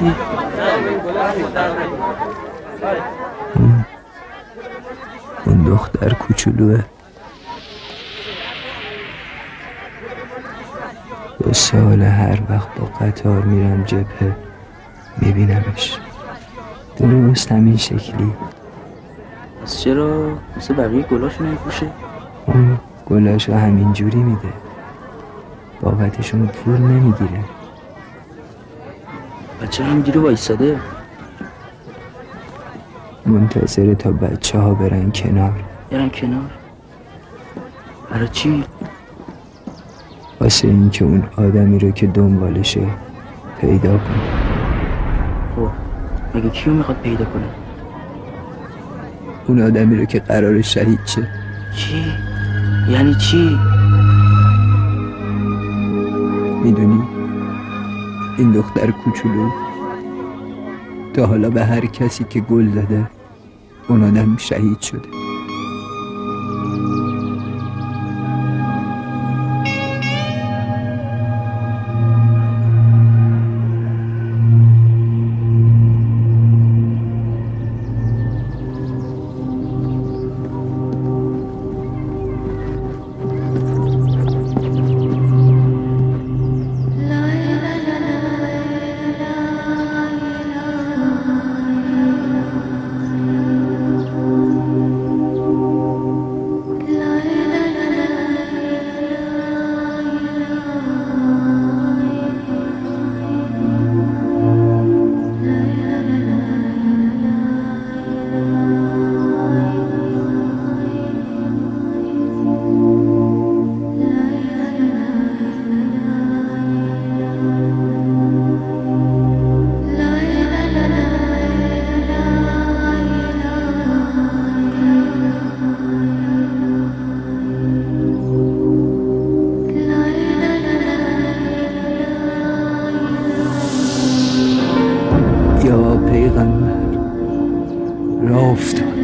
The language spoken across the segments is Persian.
اون دختر کوچولوه. 2 سال هر وقت با قطار میرم جبهه میبینمش درست همین شکلی. پس چرا مثل بقیه گلاشو نمیپوشه؟ اون گلاشو همین جوری میده، بابتشون پول نمیگیره. بچه همینجوری وایساده؟ منتظره تا بچه ها برن کنار. برن کنار؟ برای چی؟ واسه این که اون آدمی رو که دنبالشه پیدا کنه. خب مگه کیو میخواد پیدا کنه؟ اون آدمی رو که قرار شهید شه. چی؟ یعنی چی؟ میدونی این دختر کوچولو تا حالا به هر کسی که گل زده اون آدم شهید شده. پیغمبر راه افتاد.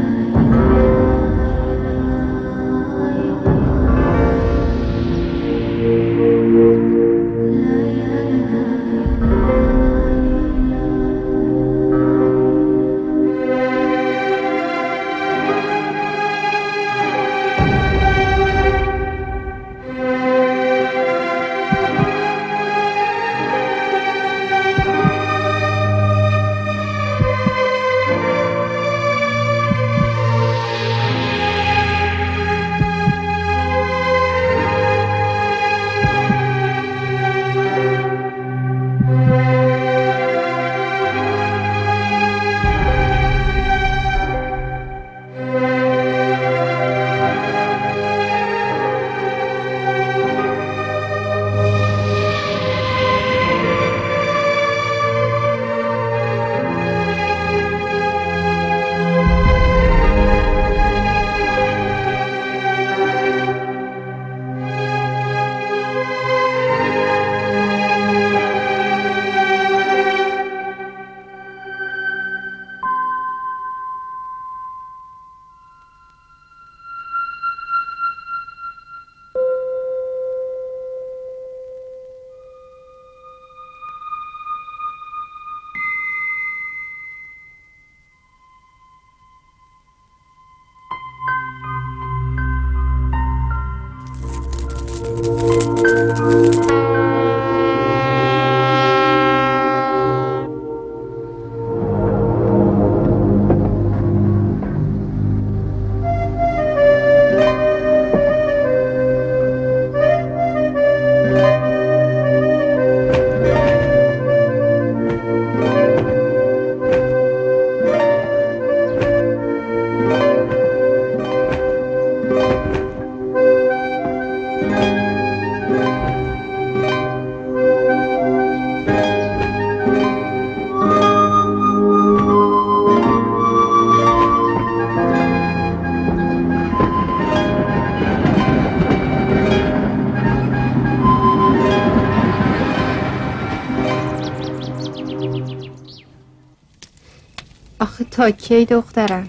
تا کی دخترم؟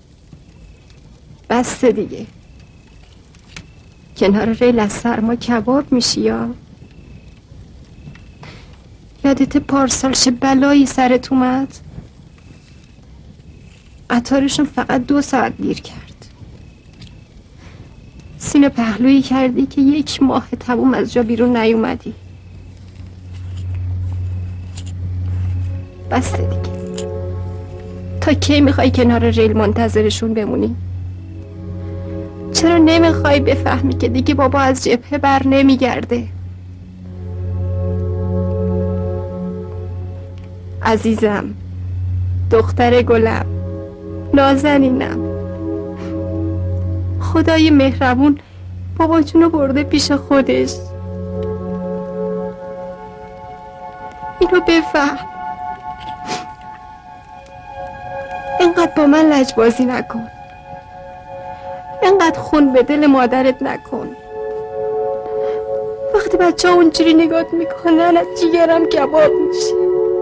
بسته دیگه. کنار ریل از سرما کباب میشی یا یادت پارسال چه بلایی سرت اومد؟ قطارشون فقط 2 ساعت دیر کرد. سینه پهلویی کردی که 1 ماه تموم از جا بیرون نیومدی. بس دیگه. تا کی میخوای کنار ریل منتظرشون بمونی؟ چرا نمیخوای بفهمی که دیگه بابا از جبهه بر نمیگرده؟ عزیزم، دختر گلم، نازنینم، خدای مهربون بابا جونو برده پیش خودش. اینو بفهم. اینقدر با من لجبازی نکن، اینقدر خون به دل مادرت نکن. وقتی بچه ها اونجوری نگات میکنن از جیگرم کباب میشه.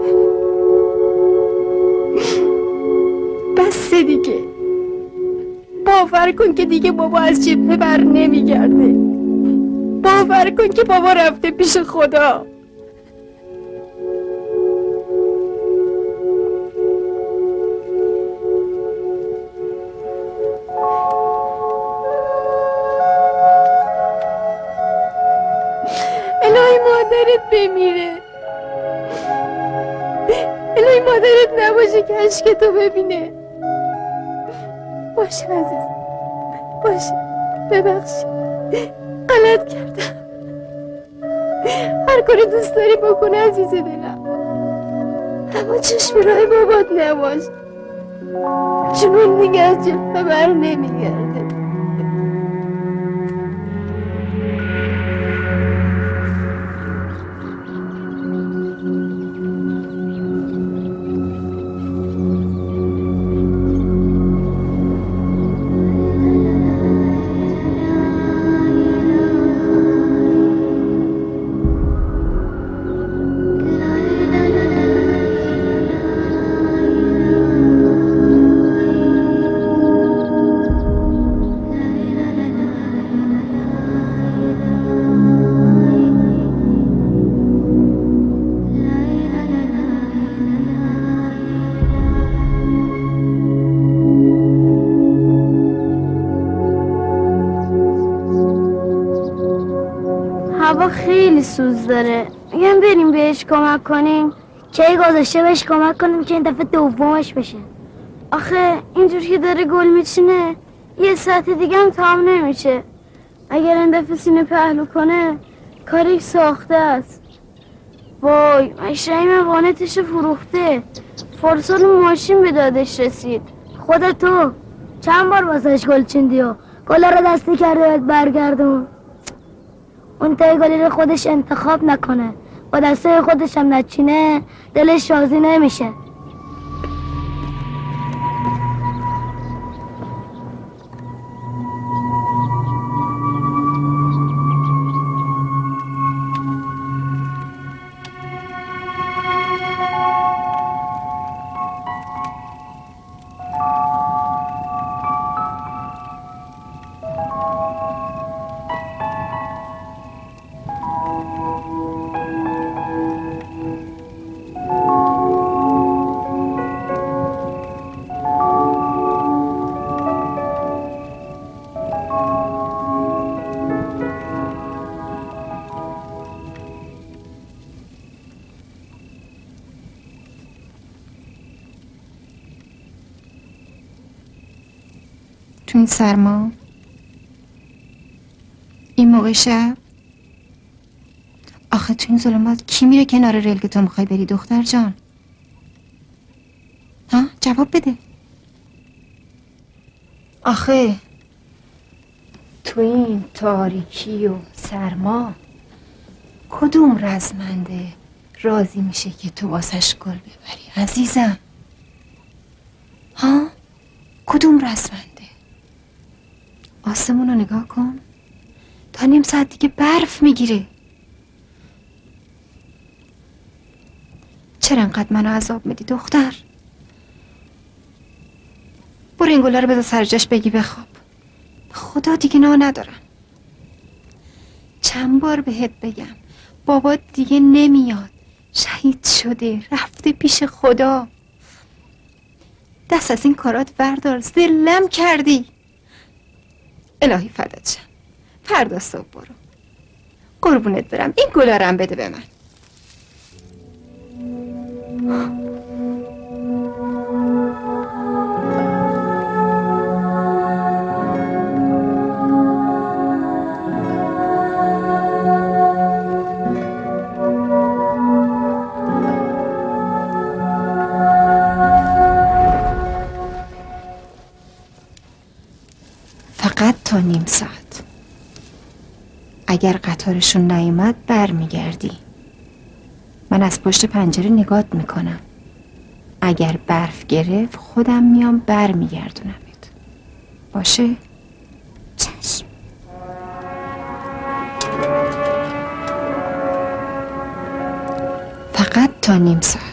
بس دیگه. باور کن که دیگه بابا از جبهه بر نمیگرده. باور کن که بابا رفته پیش خدا. الهی مادرت بمیره. الهی مادرت نباشه که عشق تو ببینه. باشه عزیز، باشه، ببخشی، غلط کردم. هر کاری دوست داری بکنه عزیز دلم، اما چشم راه بابات نباش. جنون دیگه از جبهه بر نمیگرده. هوا خیلی سوز داره. میگم بریم بهش کمک کنیم. کی گذاشته بهش کمک کنیم که این دفعه دومش بشه. آخه اینجور که داره گل میچینه 1 ساعت دیگه هم تمام نمیشه. اگر این دفعه سینه پهلو کنه کاری ساخته است. وای مشرعیم وانتش فروخته. فرسال ماشین به دادش رسید. خودتو چند بار واسش گل چیندی و گل رو دستی کرده برگردون. اون تای گلی رو خودش انتخاب نکنه با دسته خودش هم نچینه دلش راضی نمیشه. تو این سرما، این موقع شب، آخه تو این ظلمات کی میره کنار ریل که تو میخوای بری دختر جان؟ ها جواب بده. آخه تو این تاریکی و سرما کدوم رزمنده راضی میشه که تو واسش گل ببری عزیزم؟ ها کدوم رزمنده؟ آسمون رو نگاه کن، تا 1/2 ساعت دیگه برف میگیره. چرا انقدر منو عذاب میدی دختر؟ برو این گلا رو بذار سر جاش بگی بخواب. خدا دیگه نه ندارم. چند بار بهت بگم بابا دیگه نمیاد، شهید شده، رفته پیش خدا. دست از این کارات بردار، ذلم کردی. الهی فدات شم، فردا صبح برو. قربونت برم، این گلارم بده به من. فقط تا نیم ساعت. اگر قطارشون نیومد برمیگردی. من از پشت پنجره نگات میکنم. اگر برف گرفت خودم میام برمیگردونمت. باشه؟ چشم. فقط تا نیم ساعت.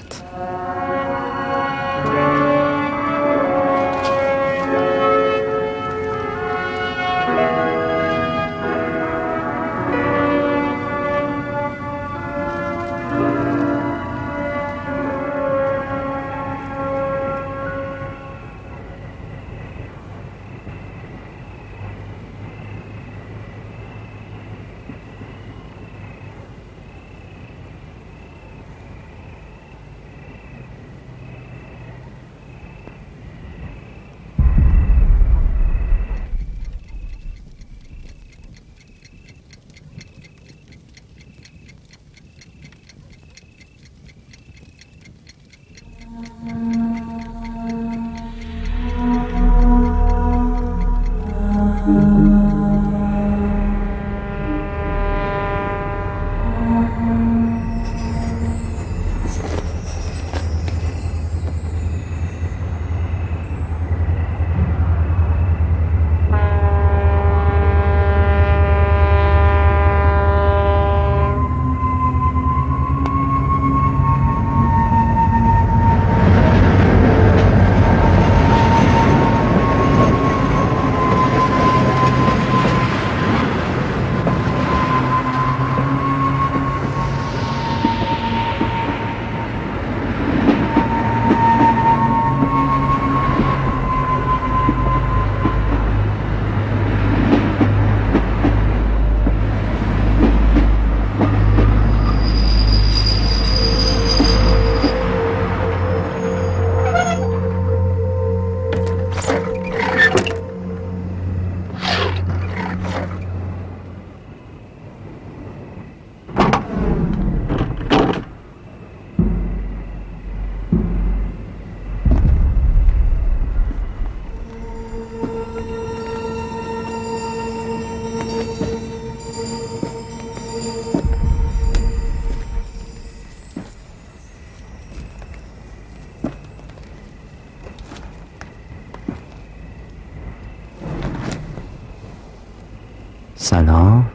سلام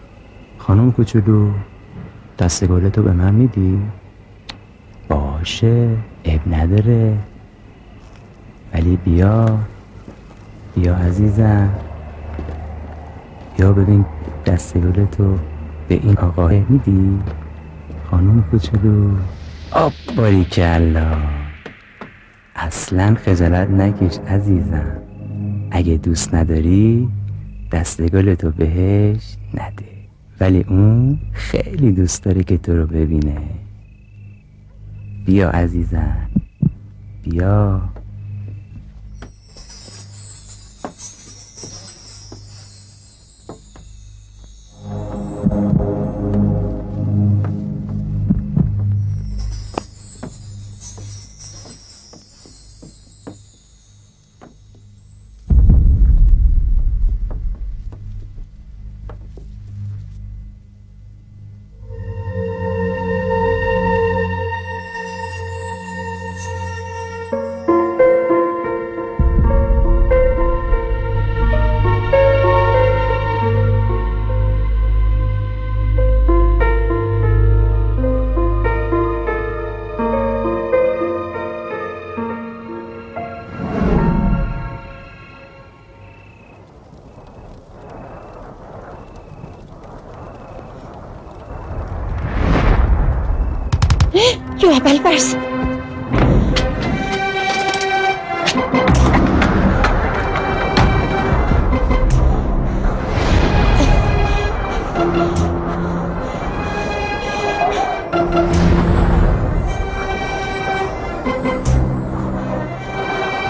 خانم کوچولو، دست گلتو به من میدی؟ باشه، عیب نداره، ولی بیا عزیزم، بیا ببین دست گلتو به این آقا میدی؟ خانم کوچولو. باریکلا، اصلا خجالت نکش عزیزم. اگه دوست نداری دست گلتو بهش نده، ولی اون خیلی دوست داره که تو رو ببینه. بیا عزیزم، بیا. برس.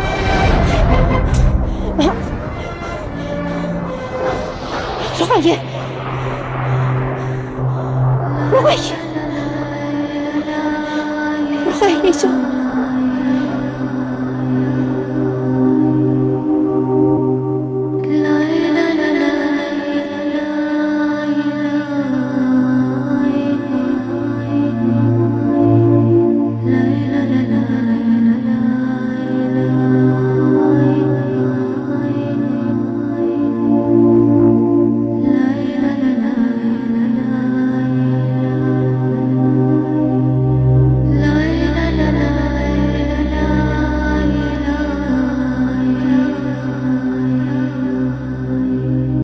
رقیه